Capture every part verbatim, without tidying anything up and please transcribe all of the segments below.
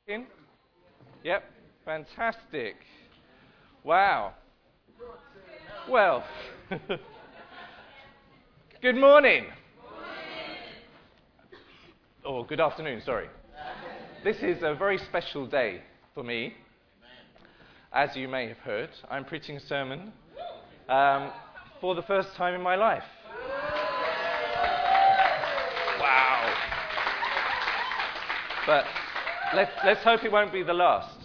In? Yep. Fantastic. Wow. Well, good morning. Or good afternoon, sorry. This is a very special day for me. As you may have heard, I'm preaching a sermon um, for the first time in my life. Wow. But let's, let's hope it won't be the last.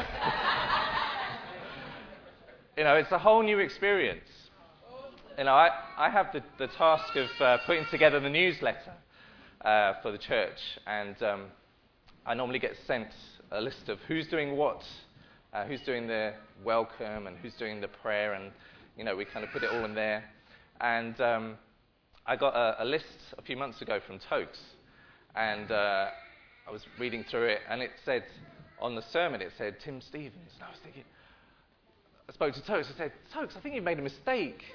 You know, it's a whole new experience. You know, I, I have the, the task of uh, putting together the newsletter uh, for the church, and um, I normally get sent a list of who's doing what, uh, who's doing the welcome, and who's doing the prayer, and, you know, we kind of put it all in there. And um, I got a, a list a few months ago from Tokes, and uh, I was reading through it, and it said, on the sermon, it said, Tim Stevens. And I was thinking, I spoke to Tokes, I said, Tokes, I think you've made a mistake.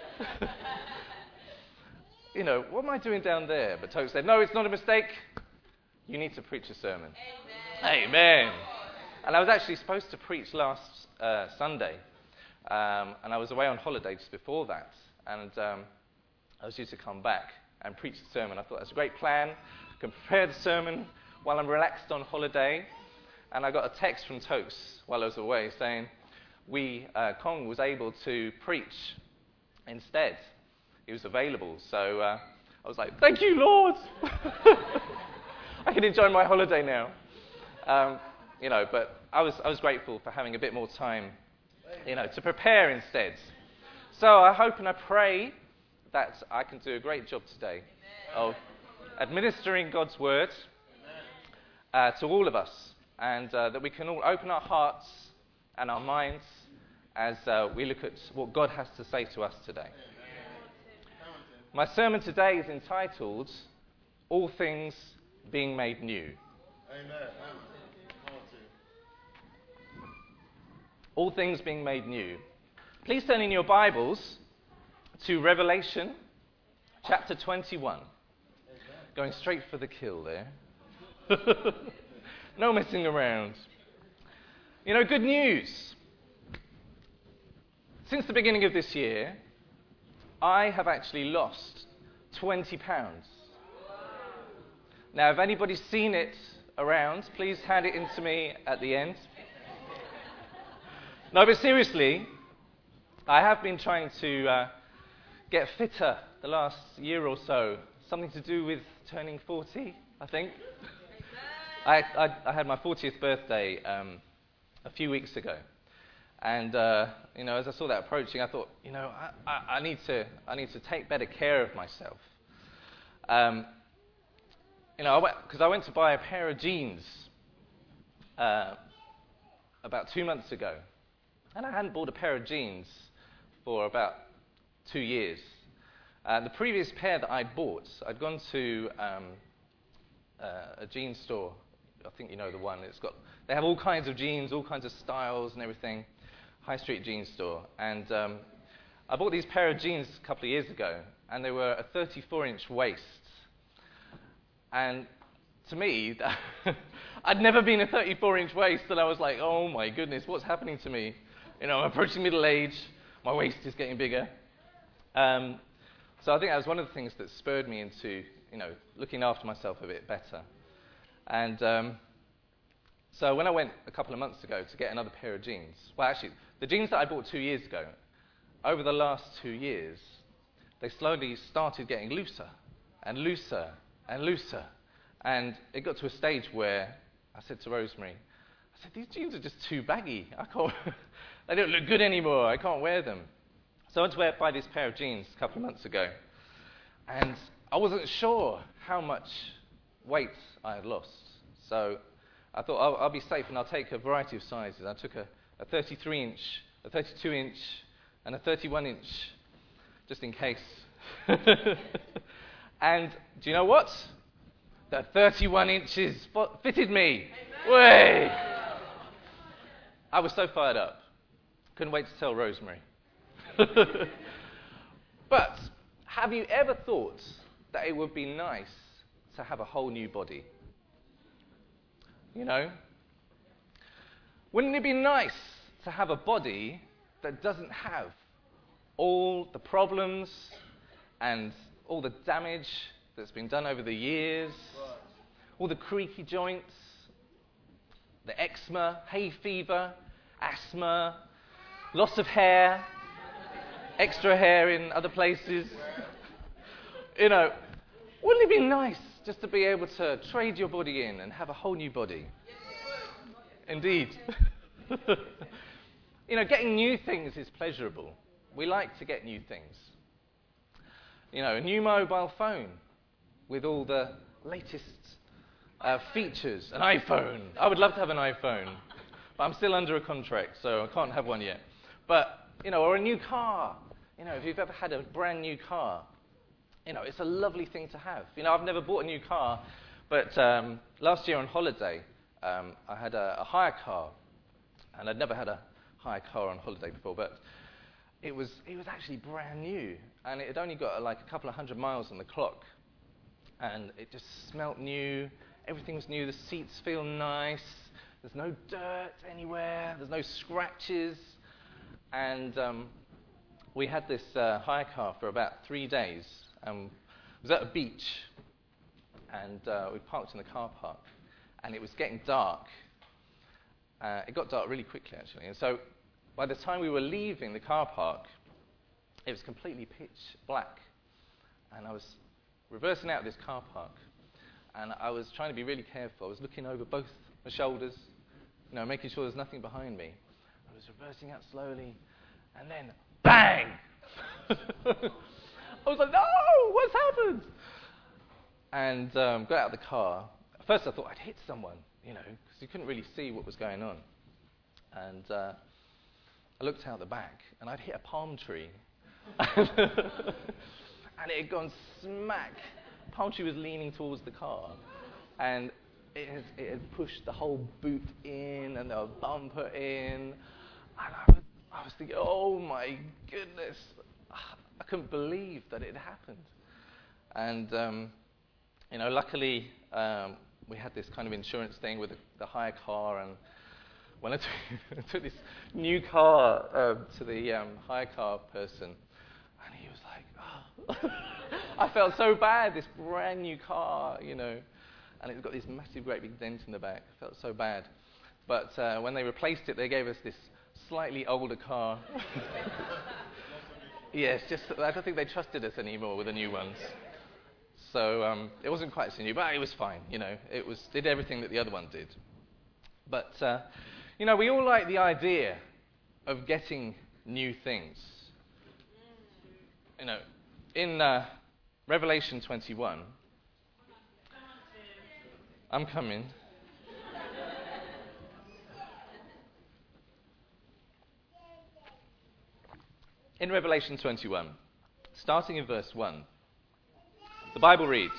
You know, what am I doing down there? But Tokes said, no, it's not a mistake. You need to preach a sermon. Amen. Amen. And I was actually supposed to preach last uh, Sunday, um, and I was away on holiday just before that, and um, I was due to come back and preach the sermon. I thought that's a great plan. I can prepare the sermon while I'm relaxed on holiday. And I got a text from Tokes while I was away saying, we, uh, Kong was able to preach instead. He was available. So uh, I was like, thank you, Lord. I can enjoy my holiday now. Um, you know, but I was, I was grateful for having a bit more time, you know, to prepare instead. So I hope and I pray that I can do a great job today of administering God's word uh, to all of us, and uh, that we can all open our hearts and our minds as uh, we look at what God has to say to us today. My sermon today is entitled, All Things Being Made New. Amen. All Things Being Made New. Please turn in your Bibles to Revelation chapter twenty-one. Going straight for the kill there. No messing around. You know, good news. Since the beginning of this year, I have actually lost twenty pounds. Now, if anybody's seen it around, please hand it in to me at the end. No, but seriously, I have been trying to uh, get fitter the last year or so. Something to do with turning forty, I think. I, I, I had my fortieth birthday um, a few weeks ago, and uh, you know, as I saw that approaching, I thought, you know, I, I, I need to, I need to take better care of myself. Um, you know, because I, I went to buy a pair of jeans uh, about two months ago, and I hadn't bought a pair of jeans for about two years. Uh, the previous pair that I'd bought, I'd gone to um, uh, a jean store. I think you know the one. It's got, they have all kinds of jeans, all kinds of styles and everything. High street jean store. And um, I bought these pair of jeans a couple of years ago, and they were a thirty-four inch waist. And to me, I'd never been a thirty-four inch waist, and I was like, oh my goodness, what's happening to me? You know, I'm approaching middle age, my waist is getting bigger. Um, so I think that was one of the things that spurred me into, you know, looking after myself a bit better. And um, so when I went a couple of months ago to get another pair of jeans, well, actually, the jeans that I bought two years ago, over the last two years, they slowly started getting looser and looser and looser. And it got to a stage where I said to Rosemary, I said, these jeans are just too baggy. I can't, they don't look good anymore. I can't wear them. So I went to wear, buy this pair of jeans a couple of months ago. And I wasn't sure how much weight I had lost. So I thought I'll, I'll be safe and I'll take a variety of sizes. I took a, a thirty-three inch, a thirty-two inch, and a thirty-one inch, just in case. And do you know what? The thirty-one inches fitted me. Way! I was so fired up. Couldn't wait to tell Rosemary. But have you ever thought that it would be nice to have a whole new body? You know? Wouldn't it be nice to have a body that doesn't have all the problems and all the damage that's been done over the years, all the creaky joints, the eczema, hay fever, asthma, loss of hair, extra hair in other places? You know, wouldn't it be nice just to be able to trade your body in and have a whole new body? Indeed. You know, getting new things is pleasurable. We like to get new things. You know, a new mobile phone with all the latest uh, features. An iPhone. I would love to have an iPhone. But I'm still under a contract, so I can't have one yet. But, you know, or a new car. You know, if you've ever had a brand new car, you know, it's a lovely thing to have. You know, I've never bought a new car, but um, last year on holiday, um, I had a, a hire car. And I'd never had a hire car on holiday before, but it was it was actually brand new, and it had only got uh, like a couple of hundred miles on the clock, and it just smelt new. Everything was new. The seats feel nice. There's no dirt anywhere. There's no scratches, and um, we had this uh, hire car for about three days. Um, it was at a beach, and uh, we parked in the car park, and it was getting dark. Uh, it got dark really quickly, actually. And so by the time we were leaving the car park, it was completely pitch black. And I was reversing out of this car park. And I was trying to be really careful. I was looking over both my shoulders, you know, making sure there's nothing behind me. I was reversing out slowly. And then, bang! I was like, no! What's happened? And um, got out of the car. At first I thought I'd hit someone, you know, because you couldn't really see what was going on. And uh, I looked out the back, and I'd hit a palm tree. And it had gone smack. The palm tree was leaning towards the car. And it had, it had pushed the whole boot in, and the bumper in. And I was, I was thinking, oh my goodness. I couldn't believe that it had happened. And, um, you know, luckily, um, we had this kind of insurance thing with the, the hire car, and when I took, I took this new car uh, to the um, hire car person, and he was like, oh. I felt so bad, this brand new car, you know, and it's got this massive, great big dent in the back. I felt so bad. But uh, when they replaced it, they gave us this slightly older car. Yes, just I don't think they trusted us anymore with the new ones. So um, it wasn't quite so new, but it was fine. You know, it was did everything that the other one did. But uh, you know, we all like the idea of getting new things. You know, in uh, Revelation twenty-one, I'm coming. In Revelation twenty-one, starting in verse one, the Bible reads,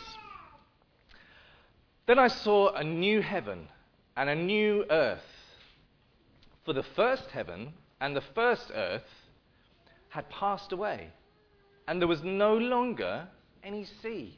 "Then I saw a new heaven and a new earth, for the first heaven and the first earth had passed away, and there was no longer any sea.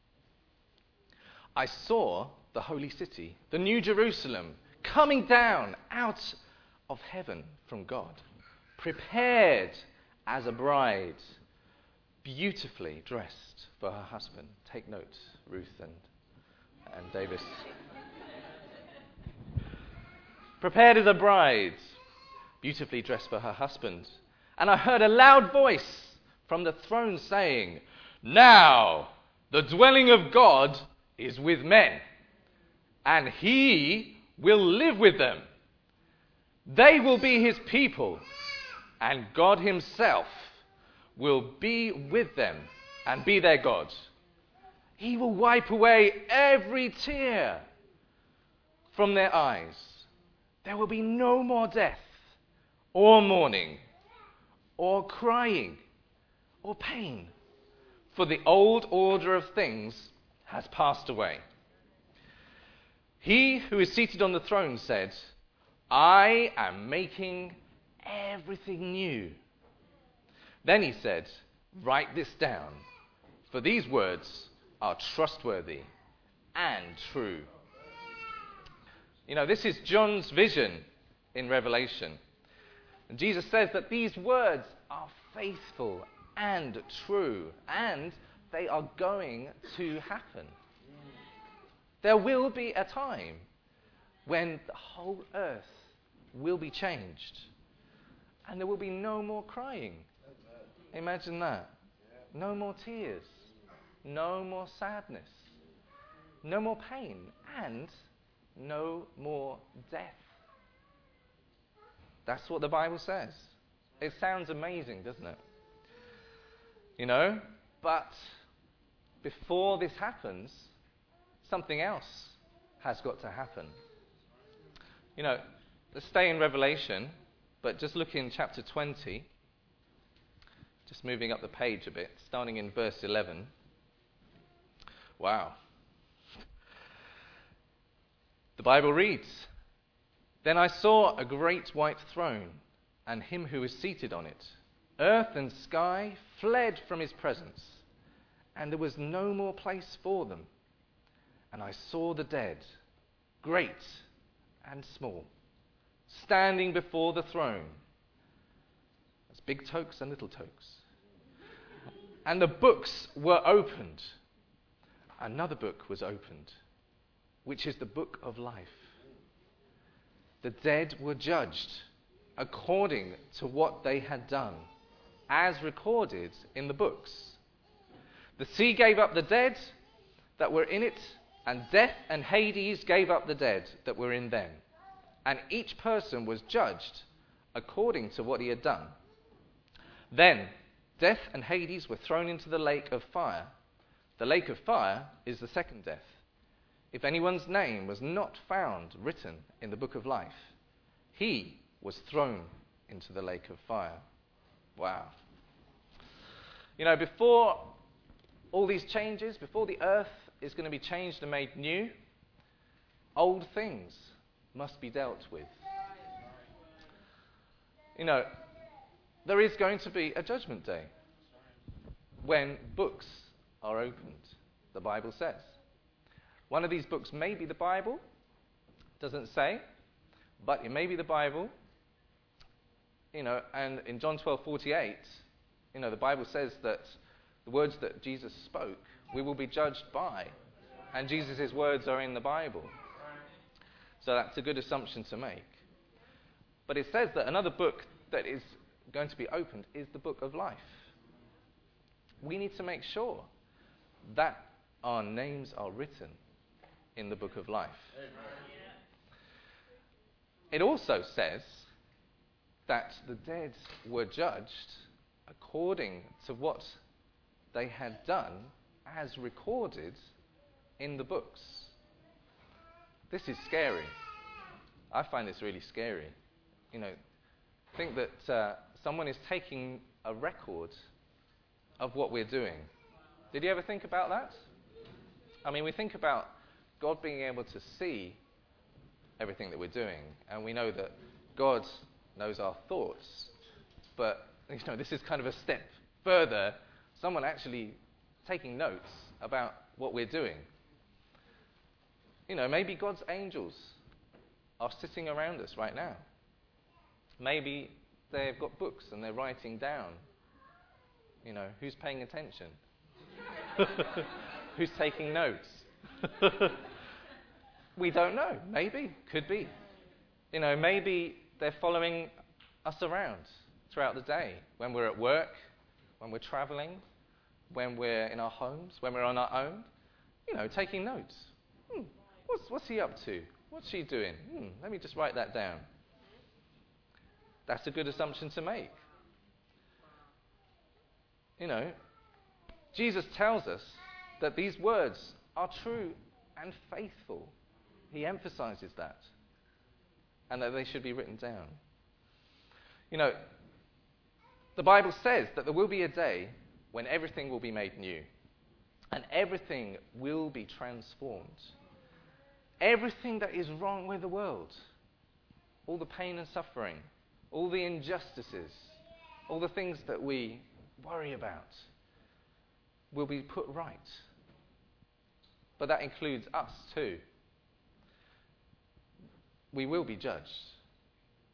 I saw the holy city, the new Jerusalem, coming down out of heaven from God, prepared as a bride, beautifully dressed for her husband." Take note, Ruth and, and Davis. "Prepared as a bride, beautifully dressed for her husband. And I heard a loud voice from the throne saying, 'Now the dwelling of God is with men, and he will live with them. They will be his people, and God himself will be with them and be their God. He will wipe away every tear from their eyes. There will be no more death, or mourning, or crying, or pain, for the old order of things has passed away.' He who is seated on the throne said, 'I am making everything new.' Then he said, 'Write this down, for these words are trustworthy and true.'" You know, this is John's vision in Revelation. And Jesus says that these words are faithful and true, and they are going to happen. There will be a time when the whole earth will be changed, and there will be no more crying. Imagine that. No more tears, no more sadness, no more pain, and no more death. That's what the Bible says. It sounds amazing, doesn't it? You know, but before this happens, something else has got to happen. You know, let's stay in Revelation, but just look in chapter twenty. Just moving up the page a bit, starting in verse eleven. Wow. The Bible reads, "Then I saw a great white throne, and him who was seated on it. Earth and sky fled from his presence, and there was no more place for them. And I saw the dead, great and small, standing before the throne. There's big tokes and little tokes. And the books were opened. Another book was opened, which is the book of life. The dead were judged according to what they had done, as recorded in the books. The sea gave up the dead that were in it, and death and Hades gave up the dead that were in them. And each person was judged according to what he had done. Then death and Hades were thrown into the lake of fire. The lake of fire is the second death. If anyone's name was not found written in the book of life, he was thrown into the lake of fire." Wow. You know, before all these changes, before the earth is going to be changed and made new, old things must be dealt with. You know, there is going to be a judgment day when books are opened, the Bible says. One of these books may be the Bible, doesn't say, but it may be the Bible. You know, and in John twelve forty-eight, you know, the Bible says that the words that Jesus spoke, we will be judged by, and Jesus' words are in the Bible. So that's a good assumption to make. But it says that another book that is going to be opened is the book of life. We need to make sure that our names are written in the book of life. Amen. It also says that the dead were judged according to what they had done as recorded in the books. This is scary. I find this really scary. You know, think that uh, someone is taking a record of what we're doing. Did you ever think about that? I mean, we think about God being able to see everything that we're doing, and we know that God knows our thoughts. But, you know, this is kind of a step further. Someone actually taking notes about what we're doing. You know, maybe God's angels are sitting around us right now. Maybe they've got books and they're writing down. You know, who's paying attention? Who's taking notes? We don't know. Maybe. Could be. You know, maybe they're following us around throughout the day. When we're at work, when we're traveling, when we're in our homes, when we're on our own. You know, taking notes. Hmm, what's, what's he up to? What's she doing? Hmm, let me just write that down. That's a good assumption to make. You know, Jesus tells us that these words are true and faithful. He emphasizes that. And that they should be written down. You know, the Bible says that there will be a day when everything will be made new. And everything will be transformed. Everything that is wrong with the world, all the pain and suffering, all the injustices, all the things that we worry about, will be put right. But that includes us too. We will be judged.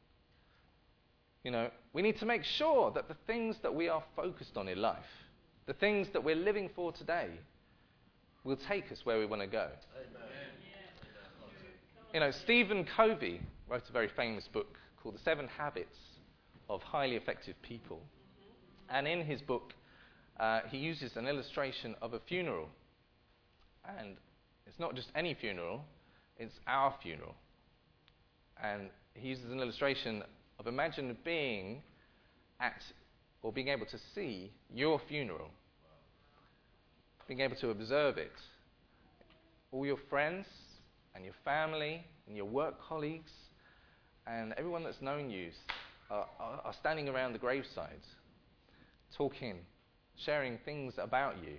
You know, we need to make sure that the things that we are focused on in life, the things that we're living for today, will take us where we want to go. Amen. You know, Stephen Covey wrote a very famous book called The Seven Habits of Highly Effective People. And in his book, uh, he uses an illustration of a funeral. And it's not just any funeral, it's our funeral. And he uses an illustration of imagine being at, or being able to see your funeral. Being able to observe it. All your friends and your family and your work colleagues and everyone that's known you are, are, are standing around the graveside, talking, sharing things about you.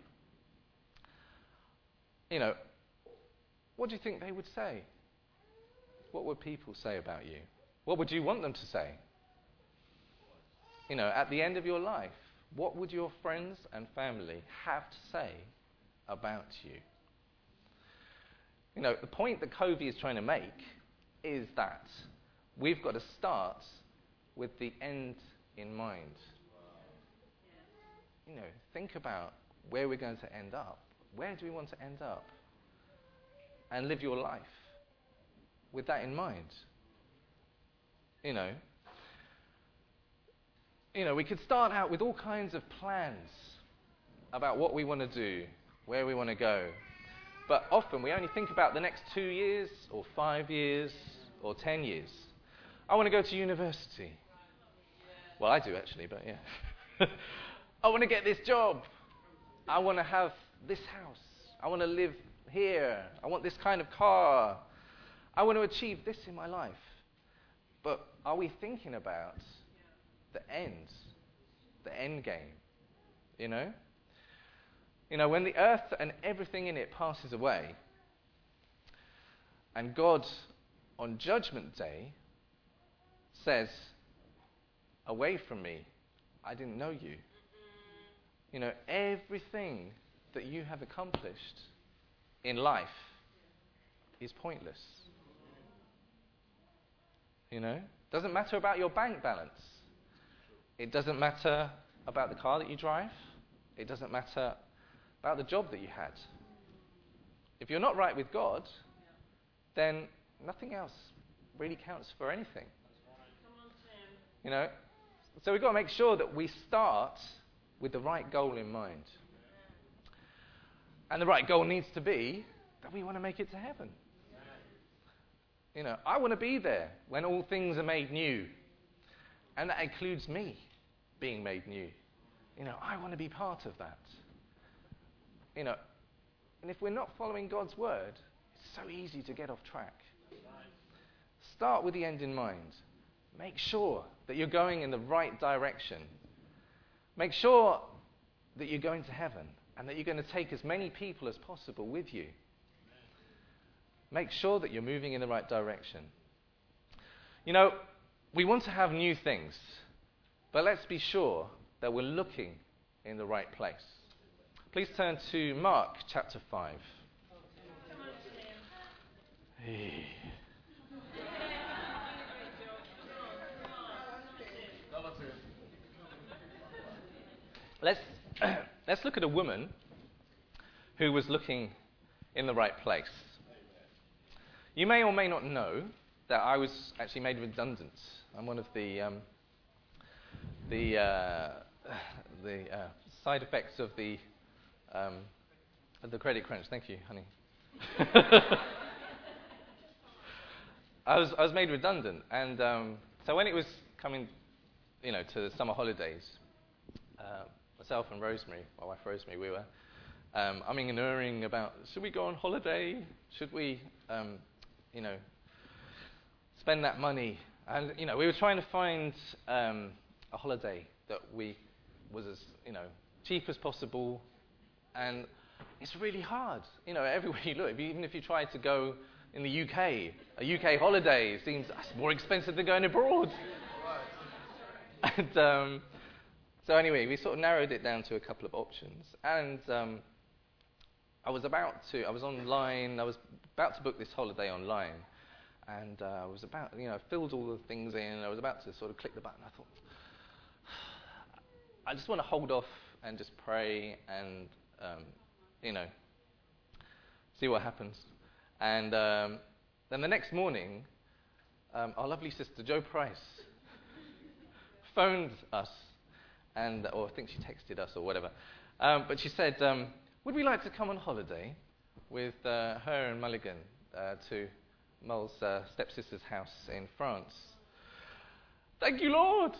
You know, what do you think they would say? What would people say about you? What would you want them to say? You know, at the end of your life, what would your friends and family have to say about you? You know, the point that Covey is trying to make is that we've got to start with the end in mind. You know, think about where we're going to end up. Where do we want to end up? And live your life with that in mind. You know, you know, we could start out with all kinds of plans about what we want to do, where we want to go. But often we only think about the next two years or five years or ten years. I want to go to university. Well, I do actually, but yeah. I want to get this job. I want to have this house. I want to live here. I want this kind of car. I want to achieve this in my life. But are we thinking about the end? The end game? You know? You know, when the earth and everything in it passes away, and God, on Judgment Day, says, away from me, I didn't know you. You know, everything that you have accomplished in life is pointless. You know? Doesn't matter about your bank balance. It doesn't matter about the car that you drive. It doesn't matter about the job that you had. If you're not right with God, then nothing else really counts for anything. You know? So we've got to make sure that we start with the right goal in mind. And the right goal needs to be that we want to make it to heaven. You know, I want to be there when all things are made new. And that includes me being made new. You know, I want to be part of that. You know, and if we're not following God's word, it's so easy to get off track. Start with the end in mind. Make sure that you're going in the right direction. Make sure that you're going to heaven and that you're going to take as many people as possible with you. Make sure that you're moving in the right direction. You know, we want to have new things, but let's be sure that we're looking in the right place. Please turn to Mark chapter five. Hey. Let's, let's look at a woman who was looking in the right place. You may or may not know that I was actually made redundant. I'm one of the um, the uh, the uh, side effects of the um, of the credit crunch. Thank you, honey. I was I was made redundant, and um, so when it was coming, you know, to the summer holidays, uh, myself and Rosemary, my wife Rosemary, we were um, umming and erring about should we go on holiday? Should we, um, you know, spend that money? And you know, we were trying to find um, a holiday that we was as you know cheap as possible, and it's really hard. You know, everywhere you look, even if you try to go in the U K, a U K holiday seems more expensive than going abroad. and um, so anyway, we sort of narrowed it down to a couple of options, and um, I was about to, I was online, I was about to book this holiday online, And uh, I was about, you know, filled all the things in, and I was about to sort of click the button. I thought, I just want to hold off and just pray and, um, you know, see what happens. And um, then the next morning, um, our lovely sister Jo Price phoned us, and or I think she texted us or whatever. Um, but she said, um, would we like to come on holiday with uh, her and Mulligan uh, to Mull's uh, stepsister's house in France? Thank you, Lord!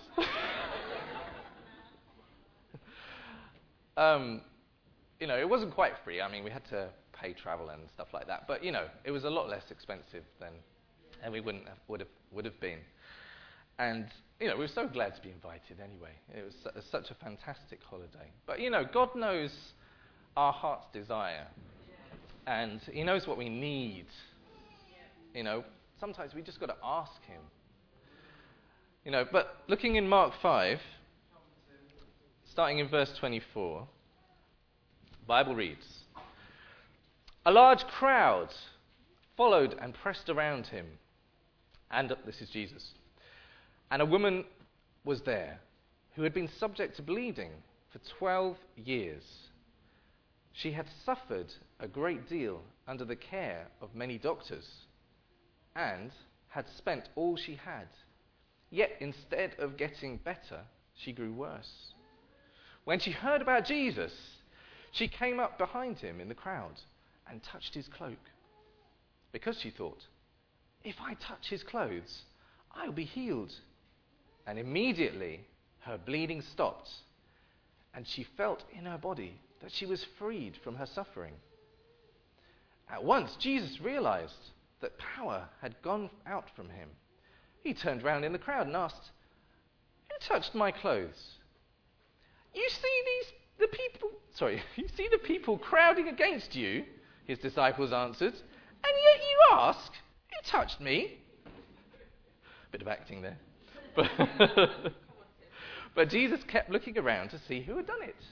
um, you know, it wasn't quite free. I mean, we had to pay travel and stuff like that. But, you know, it was a lot less expensive than and we wouldn't have, would have would have been. And, you know, we were so glad to be invited anyway. It was su- such a fantastic holiday. But, you know, God knows our heart's desire. And he knows what we need. You know, sometimes we just got to ask him. You know, but looking in Mark five, starting in verse twenty-four, the Bible reads, a large crowd followed and pressed around him. And this is Jesus. And a woman was there who had been subject to bleeding for twelve years. She had suffered a great deal under the care of many doctors and had spent all she had. Yet instead of getting better, she grew worse. When she heard about Jesus, she came up behind him in the crowd and touched his cloak, because she thought, if I touch his clothes, I'll be healed. And immediately her bleeding stopped, and she felt in her body that she was freed from her suffering. At once Jesus realized that power had gone out from him. He turned round in the crowd and asked, who touched my clothes? You see these the people sorry, you see the people crowding against you, his disciples answered, and yet you ask, who touched me? Bit of acting there. But, but Jesus kept looking around to see who had done it.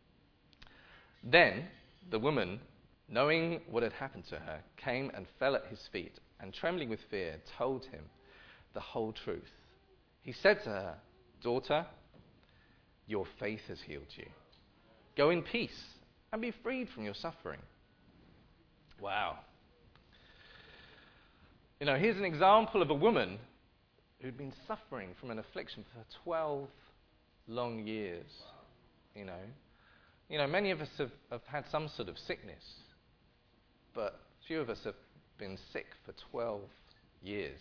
Then the woman, knowing what had happened to her, came and fell at his feet, and trembling with fear, told him the whole truth. He said to her, daughter, your faith has healed you. Go in peace and be freed from your suffering. Wow. You know, here's an example of a woman who'd been suffering from an affliction for twelve long years. You know, you know, many of us have, have had some sort of sickness, but few of us have been sick for twelve years.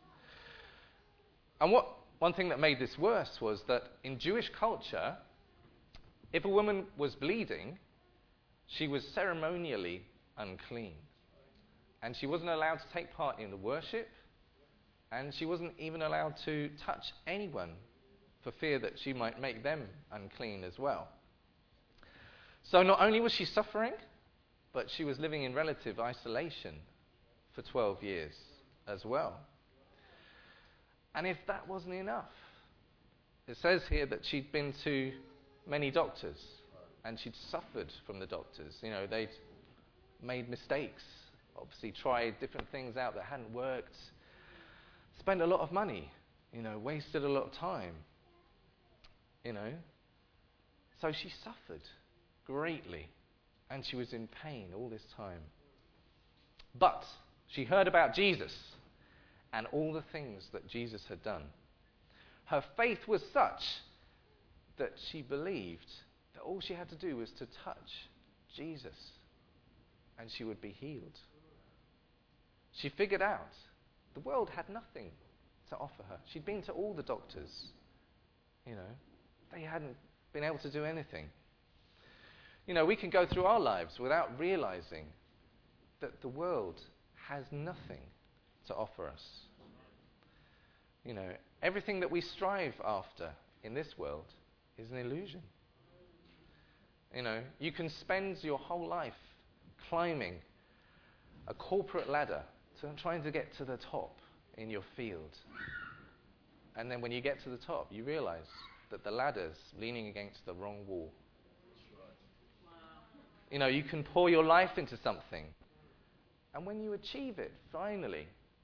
And what one thing that made this worse was that in Jewish culture, if a woman was bleeding, she was ceremonially unclean. And she wasn't allowed to take part in the worship, and she wasn't even allowed to touch anyone for fear that she might make them unclean as well. So not only was she suffering, but she was living in relative isolation for twelve years as well. And if that wasn't enough, it says here that she'd been to many doctors, and she'd suffered from the doctors. You know, they'd made mistakes, obviously tried different things out that hadn't worked, spent a lot of money, you know, wasted a lot of time, you know. So she suffered greatly, and she was in pain all this time. But she heard about Jesus and all the things that Jesus had done. Her faith was such that she believed that all she had to do was to touch Jesus and she would be healed. She figured out the world had nothing to offer her. She'd been to all the doctors. You know, they hadn't been able to do anything. You know, we can go through our lives without realizing that the world has nothing to offer us. You know, everything that we strive after in this world is an illusion. You know, you can spend your whole life climbing a corporate ladder, to trying to get to the top in your field. And then when you get to the top, you realize that the ladder's leaning against the wrong wall. Wow. You know, you can pour your life into something, and when you achieve it, finally,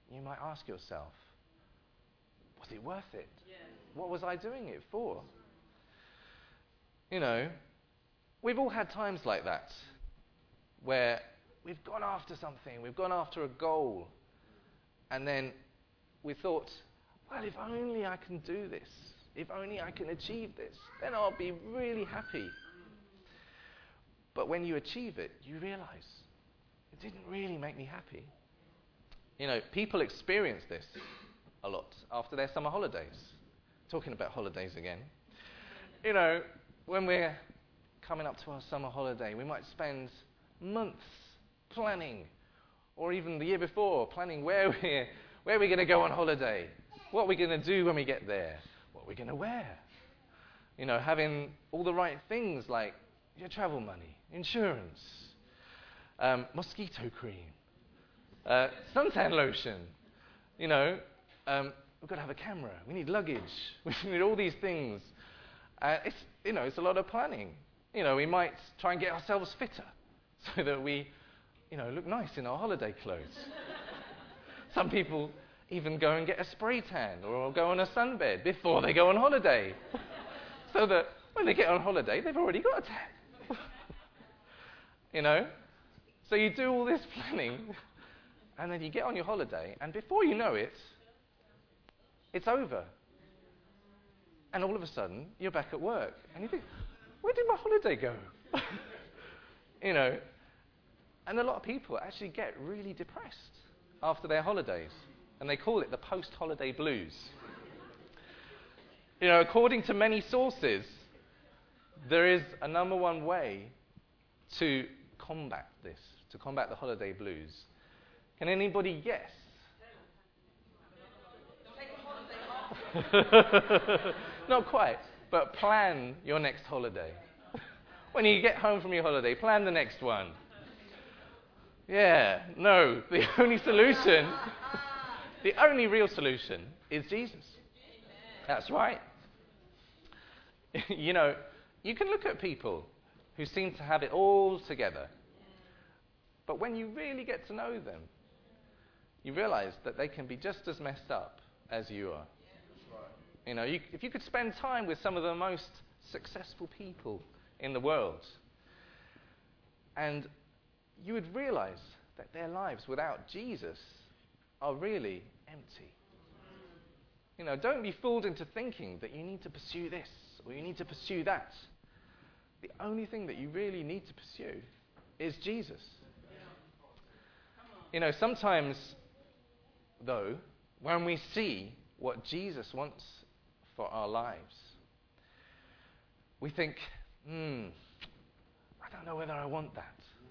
you might ask yourself, was it worth it? Yes. What was I doing it for? You know, we've all had times like that where we've gone after something, we've gone after a goal, and then we thought, well, if only I can do this, if only I can achieve this, then I'll be really happy. But when you achieve it, you realize it didn't really make me happy. You know, people experience this a lot after their summer holidays. Talking about holidays again. You know, when we're coming up to our summer holiday, we might spend months planning, or even the year before, planning where we're, where we're going to go on holiday, what we're going to do when we get there, what we're going to wear. You know, having all the right things like your travel money, insurance, um, mosquito cream, uh, suntan lotion. You know, um, we've got to have a camera. We need luggage. We need all these things. Uh, it's you know, it's a lot of planning. You know, we might try and get ourselves fitter so that we, you know, look nice in our holiday clothes. Some people even go and get a spray tan or go on a sunbed before they go on holiday, so that when they get on holiday, they've already got a tan. You know, so you do all this planning, and then you get on your holiday, and before you know it, it's over. And all of a sudden, you're back at work, and you think, where did my holiday go? You know, and a lot of people actually get really depressed after their holidays, and they call it the post-holiday blues. You know, according to many sources, there is a number one way to combat this, to combat the holiday blues. Can anybody guess? Not quite, but plan your next holiday. When you get home from your holiday, plan the next one. Yeah, no, the only solution, the only real solution is Jesus. That's right. You know, you can look at people who seem to have it all together, but when you really get to know them, you realize that they can be just as messed up as you are. You know, you, if you could spend time with some of the most successful people in the world, and you would realize that their lives without Jesus are really empty. You know, don't be fooled into thinking that you need to pursue this or you need to pursue that. The only thing that you really need to pursue is Jesus. You know, sometimes, though, when we see what Jesus wants for our lives, we think, hmm, I don't know whether I want that.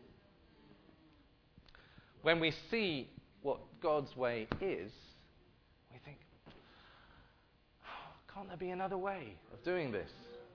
When we see what God's way is, we think, oh, can't there be another way of doing this?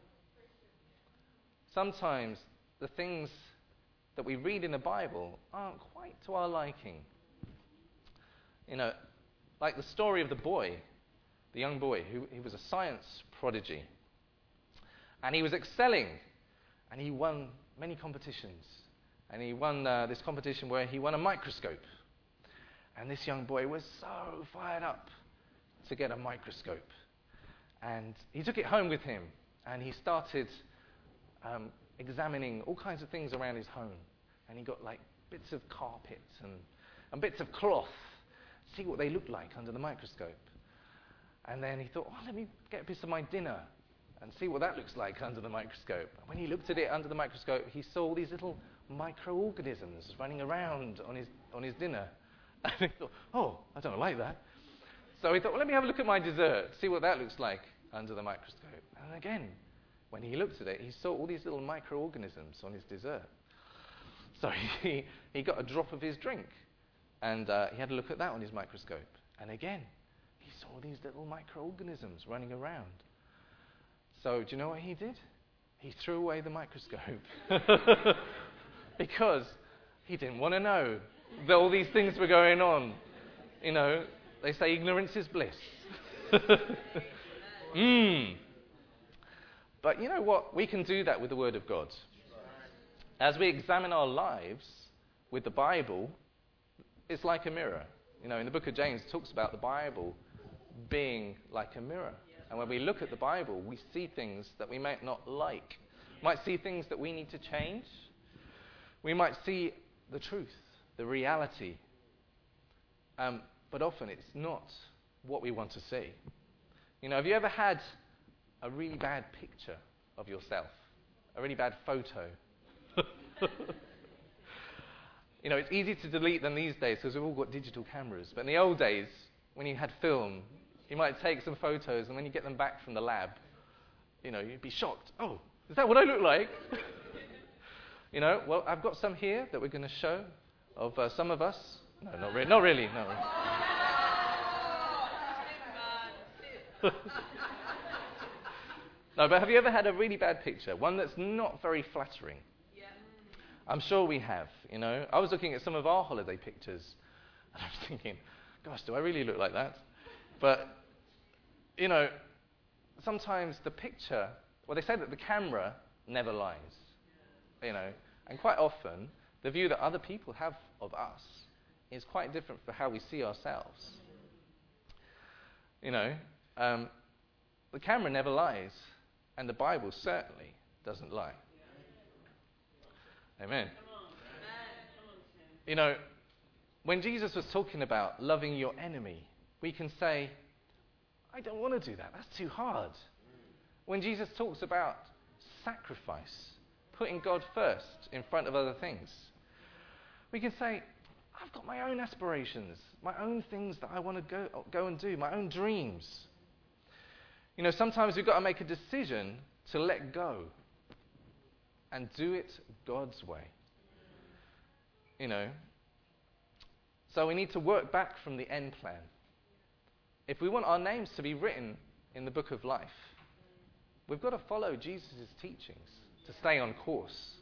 Sometimes the things that we read in the Bible aren't quite to our liking. You know, like the story of the boy, the young boy, who he was a science prodigy. And he was excelling, and he won many competitions. And he won uh, this competition where he won a microscope. And this young boy was so fired up to get a microscope. And he took it home with him, and he started um, examining all kinds of things around his home. And he got like bits of carpet and, and bits of cloth, see what they looked like under the microscope. And then he thought, oh, let me get a piece of my dinner and see what that looks like under the microscope. And when he looked at it under the microscope, he saw all these little microorganisms running around on his on his dinner. And he thought, oh, I don't like that. So he thought, well, let me have a look at my dessert, see what that looks like under the microscope. And again, when he looked at it, he saw all these little microorganisms on his dessert. So he, he got a drop of his drink, and uh, he had a look at that on his microscope. And again, he saw these little microorganisms running around. So do you know what he did? He threw away the microscope because he didn't want to know that all these things were going on. You know, they say ignorance is bliss. mm. But you know what? We can do that with the Word of God. As we examine our lives with the Bible, it's like a mirror. You know, in the book of James, it talks about the Bible being like a mirror. And when we look at the Bible, we see things that we might not like. We might see things that we need to change. We might see the truth, the reality. Um, but often it's not what we want to see. You know, have you ever had a really bad picture of yourself? A really bad photo? You know, it's easy to delete them these days because we've all got digital cameras. But in the old days, when you had film, you might take some photos, and when you get them back from the lab, you know, you'd be shocked. Oh, is that what I look like? You know, well, I've got some here that we're going to show of uh, some of us. No, not, re- not really. Not really. No, but have you ever had a really bad picture? One that's not very flattering? Yeah. I'm sure we have, you know. I was looking at some of our holiday pictures, and I was thinking, gosh, do I really look like that? But, you know, sometimes the picture, well, they say that the camera never lies, you know. And quite often, the view that other people have of us is quite different from how we see ourselves. You know, um, the camera never lies. And the Bible certainly doesn't lie. Amen. You know, when Jesus was talking about loving your enemy, we can say, I don't want to do that. That's too hard. When Jesus talks about sacrifice, putting God first in front of other things, we can say, I've got my own aspirations, my own things that I want to go, go and do, my own dreams. You know, sometimes we've got to make a decision to let go and do it God's way. You know, so we need to work back from the end plan. If we want our names to be written in the book of life, we've got to follow Jesus' teachings to stay on course.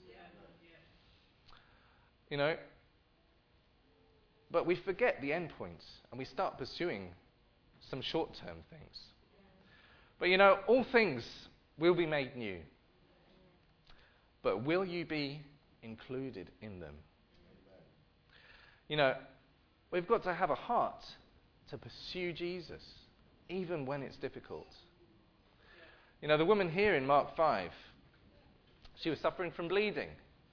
You know, but we forget the end points and we start pursuing some short-term things. But you know, all things will be made new. But will you be included in them? You know, we've got to have a heart to pursue Jesus, even when it's difficult. You know, the woman here in Mark five, she was suffering from bleeding.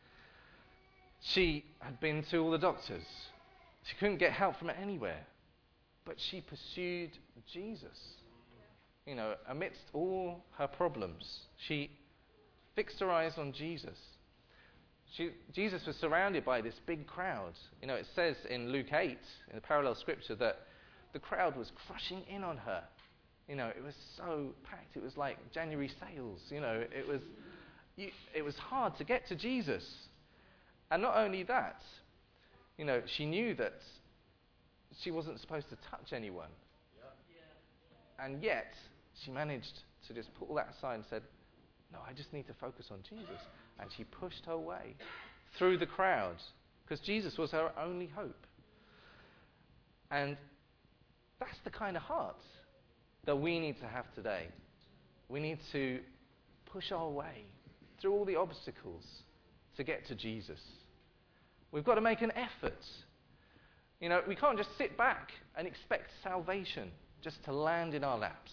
She had been to all the doctors. She couldn't get help from anywhere. But she pursued Jesus. You know, amidst all her problems, she fixed her eyes on Jesus. She, Jesus was surrounded by this big crowd. You know, it says in Luke eight, in the parallel scripture, that the crowd was crushing in on her. You know, it was so packed. It was like January sales. You know, it was, you, it was hard to get to Jesus. And not only that, you know, she knew that she wasn't supposed to touch anyone. Yeah. And yet, she managed to just put all that aside and said, no, I just need to focus on Jesus. And she pushed her way through the crowd because Jesus was her only hope. And that's the kind of heart that we need to have today. We need to push our way through all the obstacles to get to Jesus. We've got to make an effort. You know, we can't just sit back and expect salvation just to land in our laps.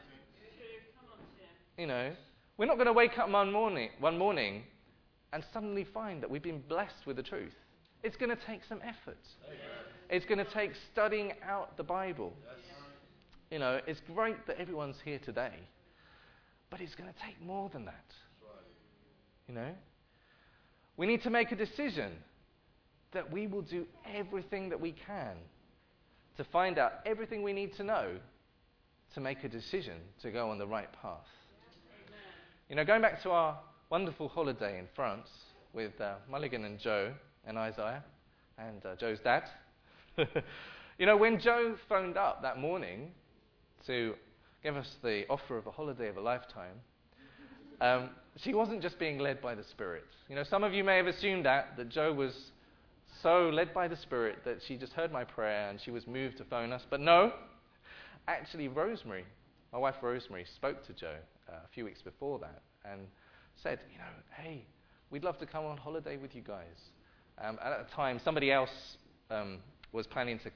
You know, we're not going to wake up one morning, one morning and suddenly find that we've been blessed with the truth. It's going to take some effort. Amen. It's going to take studying out the Bible. Yes. You know, it's great that everyone's here today, but it's going to take more than that. You know, we need to make a decision that we will do everything that we can to find out everything we need to know to make a decision to go on the right path. You know, going back to our wonderful holiday in France with uh, Mulligan and Joe and Isaiah and uh, Joe's dad. You know, when Joe phoned up that morning to give us the offer of a holiday of a lifetime, um, she wasn't just being led by the Spirit. You know, some of you may have assumed that, that Joe was so led by the Spirit that she just heard my prayer and she was moved to phone us. But no, actually Rosemary, my wife Rosemary, spoke to Joe Uh, a few weeks before that and said, you know, hey, we'd love to come on holiday with you guys. Um, and at the time, somebody else um, was planning to come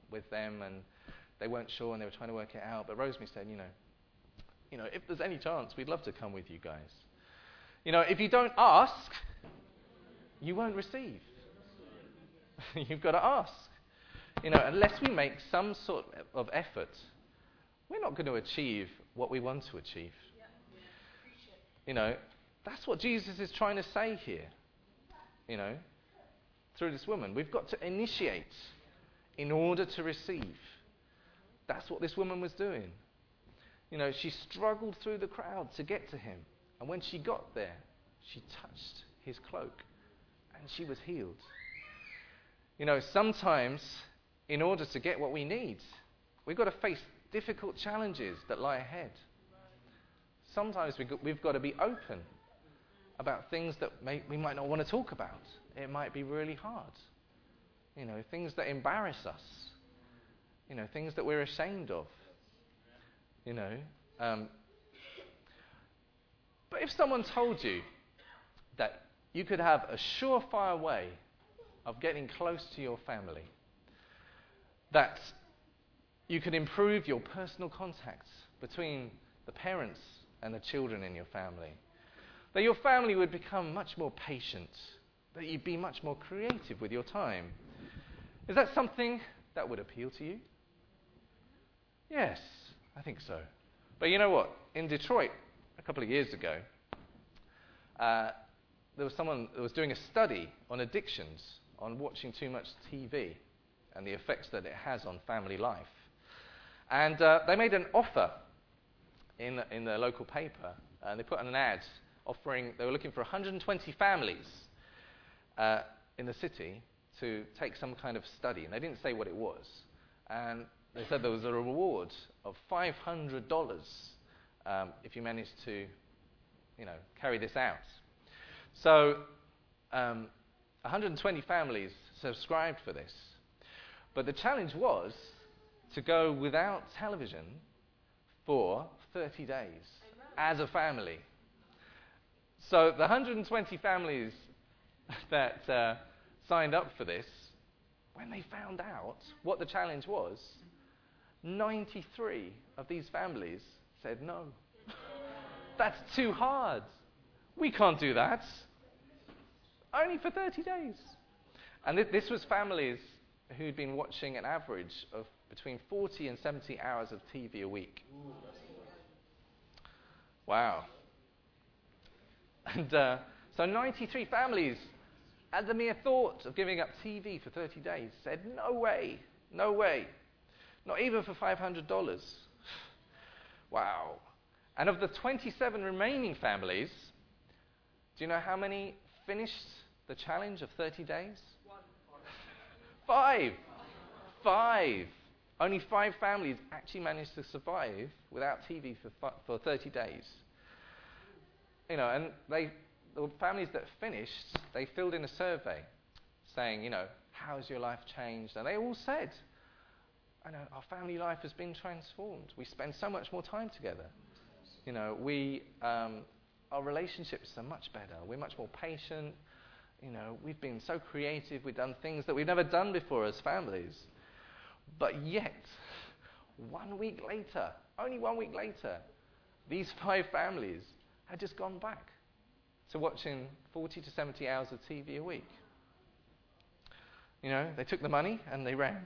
with them, and they weren't sure, and they were trying to work it out. But Rosemary said, you know, you know, if there's any chance, we'd love to come with you guys. You know, if you don't ask, you won't receive. You've got to ask. You know, unless we make some sort of effort, we're not going to achieve what we want to achieve. You know, that's what Jesus is trying to say here. You know, through this woman. We've got to initiate in order to receive. That's what this woman was doing. You know, she struggled through the crowd to get to him. And when she got there, she touched his cloak and she was healed. You know, sometimes in order to get what we need, we've got to face difficult challenges that lie ahead. Sometimes we got, we've got to be open about things that may, we might not want to talk about. It might be really hard. You know, things that embarrass us. You know, things that we're ashamed of. You know. Um, but if someone told you that you could have a surefire way of getting close to your family, that you could improve your personal contacts between the parents and the children in your family, that your family would become much more patient, that you'd be much more creative with your time, is that something that would appeal to you? Yes, I think so. But you know what? In Detroit, a couple of years ago, uh, there was someone that was doing a study on addictions, on watching too much T V and the effects that it has on family life. And uh, they made an offer in, in the local paper, and they put on an ad offering, they were looking for one hundred twenty families uh, in the city to take some kind of study, and they didn't say what it was. And they said there was a reward of five hundred dollars um, if you managed to, you know, carry this out. So um, one hundred twenty families subscribed for this. But the challenge was to go without television for thirty days as a family. So the one hundred twenty families that uh, signed up for this, when they found out what the challenge was, ninety-three of these families said no. That's too hard. We can't do that. Only for thirty days. And th- this was families who'd been watching an average of between forty and seventy hours of T V a week. Wow. And uh, so ninety-three families, at the mere thought of giving up T V for thirty days, said, no way, no way. Not even for five hundred dollars. Wow. And of the twenty-seven remaining families, do you know how many finished the challenge of thirty days? One. Five. Five. Only five families actually managed to survive without T V for fi- for thirty days. You know, and they, the families that finished, they filled in a survey saying, you know, how's your life changed? And they all said, I know, our family life has been transformed. We spend so much more time together. You know, we, um, our relationships are much better. We're much more patient. You know, we've been so creative. We've done things that we've never done before as families. But yet, one week later, only one week later, these five families had just gone back to watching forty to seventy hours of T V a week. You know, they took the money and they ran.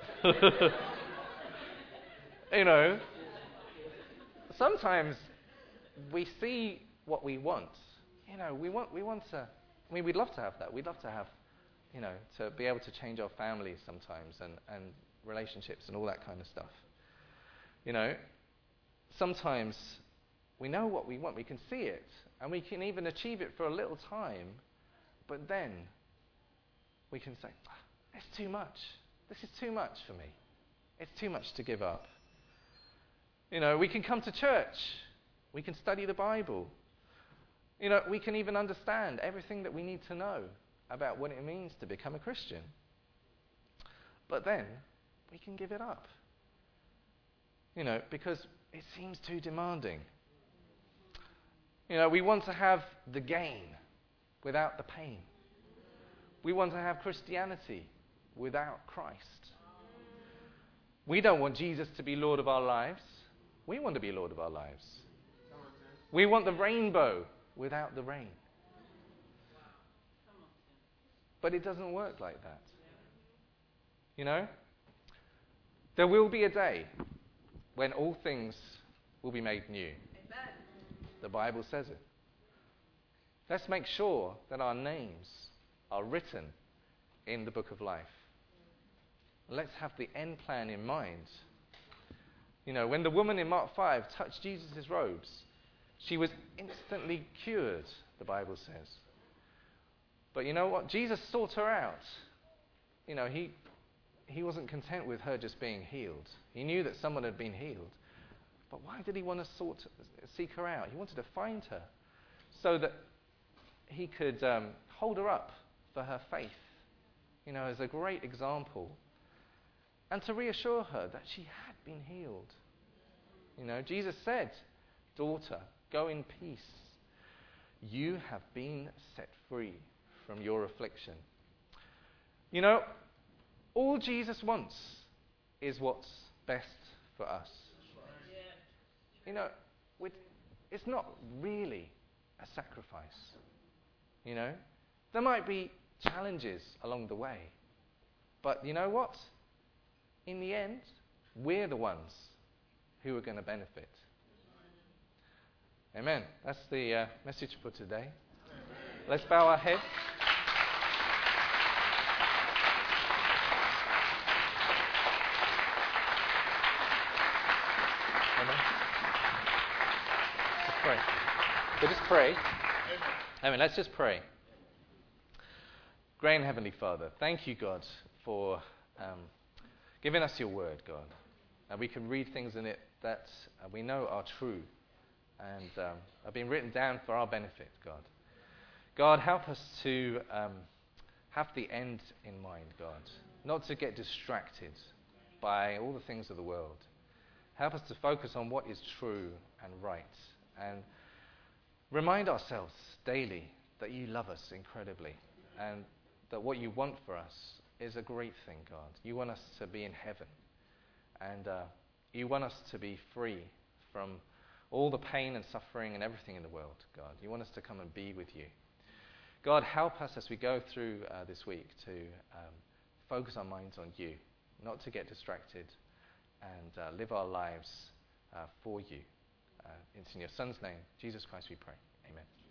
You know, sometimes we see what we want. You know, we want we want to, I mean, we'd love to have that. We'd love to have, you know, to be able to change our families sometimes and, and relationships and all that kind of stuff. You know, sometimes we know what we want. We can see it. And we can even achieve it for a little time. But then we can say, ah, it's too much. This is too much for me. It's too much to give up. You know, we can come to church. We can study the Bible. You know, we can even understand everything that we need to know about what it means to become a Christian. But then we can give it up. You know, because it seems too demanding. You know, we want to have the gain without the pain. We want to have Christianity without Christ. We don't want Jesus to be Lord of our lives. We want to be Lord of our lives. We want the rainbow without the rain. But it doesn't work like that. You know? There will be a day when all things will be made new. Amen. The Bible says it. Let's make sure that our names are written in the book of life. Let's have the end plan in mind. You know, when the woman in Mark five touched Jesus' robes, she was instantly cured, the Bible says. But you know what? Jesus sought her out. You know, he he wasn't content with her just being healed. He knew that someone had been healed. But why did he want to sort, seek her out? He wanted to find her so that he could um, hold her up for her faith, you know, as a great example, and to reassure her that she had been healed. You know, Jesus said, "Daughter, go in peace. You have been set free from your affliction." You know, all Jesus wants is what's best for us. You know, it's not really a sacrifice. You know, there might be challenges along the way. But you know what? In the end, we're the ones who are going to benefit. Amen. That's the uh, message for today. Let's bow our heads. Amen. Let's pray. We'll just pray. Amen. Let's just pray. Great and Heavenly Father, thank you, God, for um, giving us your word, God. And we can read things in it that uh, we know are true and um, have been written down for our benefit, God. God, help us to um, have the end in mind, God, not to get distracted by all the things of the world. Help us to focus on what is true and right, and remind ourselves daily that you love us incredibly, and that what you want for us is a great thing, God. You want us to be in heaven, and uh, you want us to be free from all the pain and suffering and everything in the world, God. You want us to come and be with you. God, help us as we go through uh, this week to um, focus our minds on you, not to get distracted, and uh, live our lives uh, for you. Uh, it's in your Son's name, Jesus Christ, we pray. Amen.